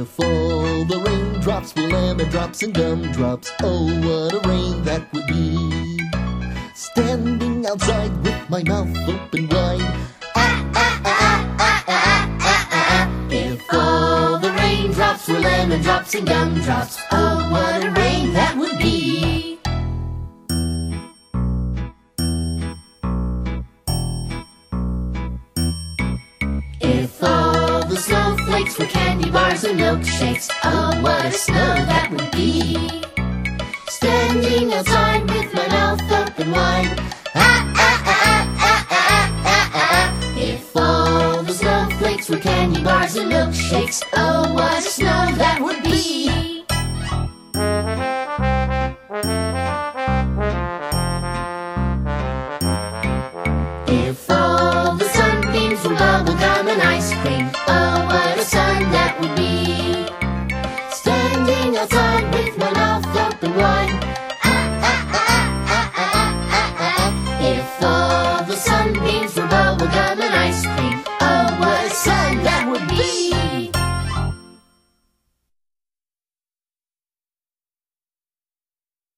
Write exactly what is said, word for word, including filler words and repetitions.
If all the raindrops were lemon drops and gumdrops, oh, what a rain that would be. Standing outside with my mouth open wide, ah, ah, ah, ah, ah, ah, ah, ah, ah. If all the raindrops were lemon drops and gumdrops, oh, what a rain that would be. If all the snowflakes were candy bars and milkshakes, oh, what a snow that would be. Standing outside with my mouth open wide, ah, ah, ah, ah, ah, ah, ah, ah, ah. If all the snowflakes were candy bars and milkshakes, oh,